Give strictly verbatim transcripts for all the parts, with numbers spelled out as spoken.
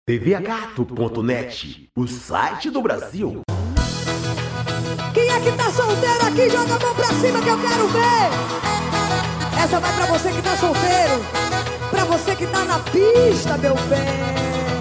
T V gato ponto net, o site do Brasil. Quem é que tá solteiro aqui? Joga a mão pra cima que eu quero ver. Essa vai pra você que tá solteiro, pra você que tá na pista, meu bem.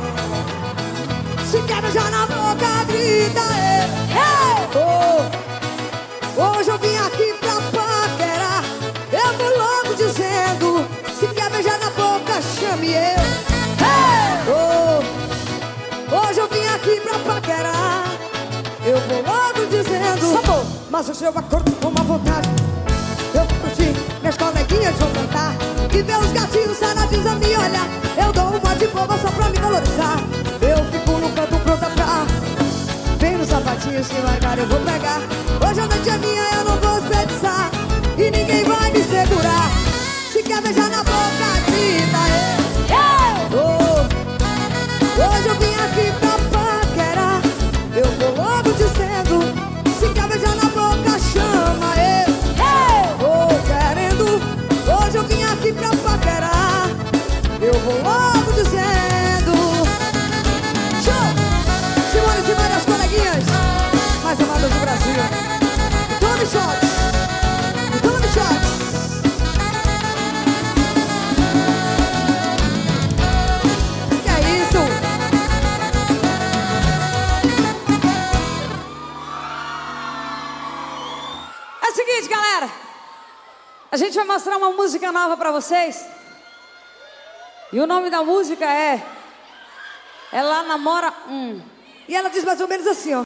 Se quer beijar na boca, grita, ei, ei, oh. Hoje eu vim aqui pra paquerar. Eu vou logo dizendo, se quer beijar na boca, chame eu, ei, oh. Hoje eu vim aqui pra paquerar. Eu vou logo dizendo, sabor, mas o seu acordo com uma vontade. Eu curti, minhas coleguinhas vão cantar e ver os gatinhos saradinhos a me olhar. Eu dou uma de boba só pra me valorizar. Eu fico no canto pronta pra vem no sapatinho, se largar eu vou pegar. Hoje a noite é minha, eu não vou desperdiçar e ninguém vai me segurar. Se quer beijar na boca, grita, ei, ei, oh. Hoje eu vim aqui pra paquerar. Eu vou logo dizendo, se quer beijar na boca, chama eu, ei, oh, querendo. Hoje eu vim aqui pra paquerar. Eu vou logo dizendo, show! Simone, Simone, as coleguinhas mais amadas do Brasil. Tome shot, tome shot. Que é isso? É o seguinte, galera, a gente vai mostrar uma música nova pra vocês. E o nome da música é Ela Namora Um. E ela diz mais ou menos assim, ó.